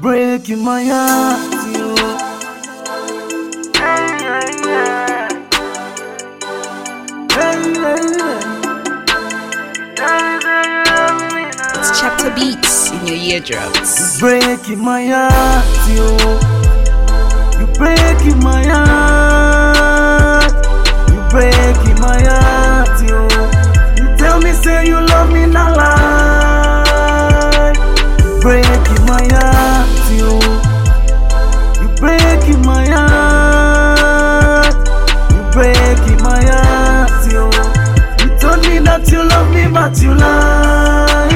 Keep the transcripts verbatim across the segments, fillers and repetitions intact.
breaking my heart, you. Hey, hey, hey. Hey, hey, hey. It's Chapter Beats in your eardrums. You're breaking my heart, you. You're breaking my heart. You're breaking my heart, you. You tell me, say you love me, not lie. You're breaking my heart, you. You're breaking my heart. You're breaking my heart, you. You told me that you love me, but you lie.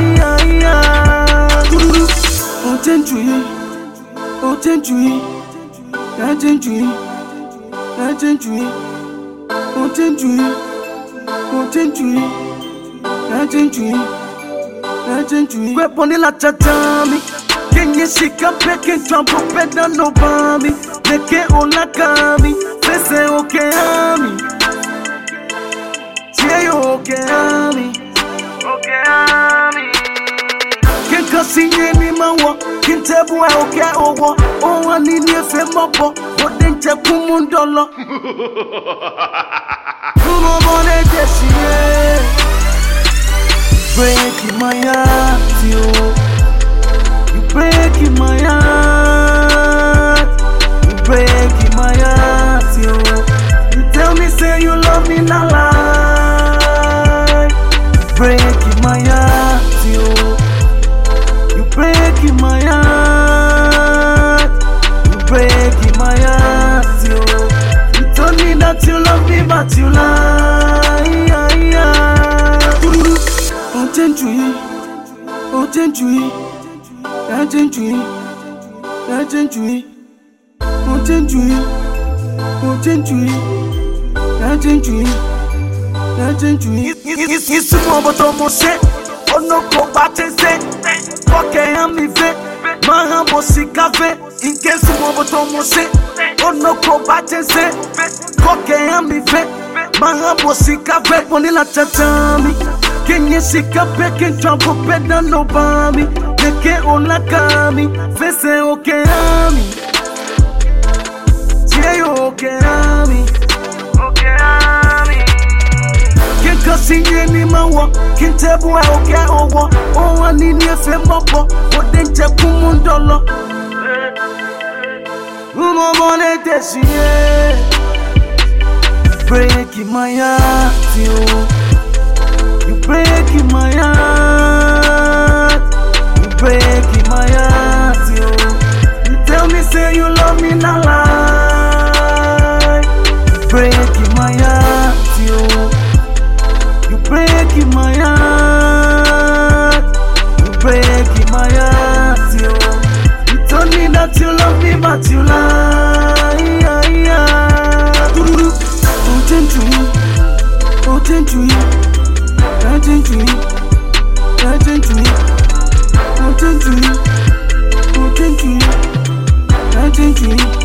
Oh, gentry, oh, gentry, yeah, gentry, yeah, gentry, oh, gentry, oh, gentry, yeah, gentry, yeah, gentry. Grab on the latchami, can you shake up, pecking, trample, better, no balmy, make it all like me, face it, okay, me, say you okay, me, okay, me. Kasi ni mawa kintebu wa oke owo o wa ni ni efe mopo o de nje kumundolo Kumo bone jesie breaking my heart, you. You breaking my heart. You breaking my heart, you. You tell me say you love me, not lie. You breaking my heart, you. Breaking my heart, you breaking my heart, you. You told me that you love me, but you lie. Oh, gentry, oh, gentry, yeah, gentry, yeah, gentry, oh, gentry, oh, gentry, yeah, gentry, yeah, gentry. You small but almost shit. Oh no, go back and say. Okay, I'm living. My humble sick of it. In case you want to almost say. Oh no, go back and say. Okay, I'm living. My humble sick of it. When you let you tell me, can you sick up, pecking, trample, better, no balmy. Make it all like me. Face it, okay, me. Say you okay, me. Okay, me. Kasi ni mawa kintebu wa oke owo o wa ni ni efe mopo o de nje kumundolo Umo bone jesie breaking my heart, you. You breaking my heart. You breaking my heart, you. You tell me say you love me, not lie. You breaking my heart, you. You breaking my heart. You breaking my heart, you. You told me that you love me, but you lie. Oh, gentry, oh, gentry, yeah, gentry, yeah, gentry, oh, gentry, oh, gentry, yeah, gentry.